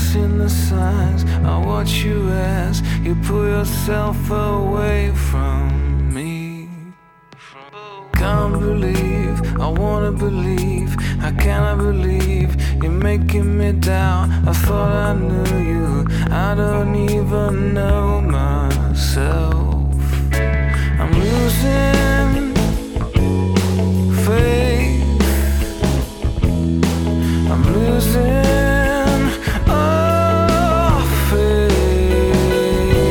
seen the signs. I watch you as you pull yourself away from me. Can't believe, I wanna believe. How can I believe you're making me doubt? I thought I knew you, I don't even know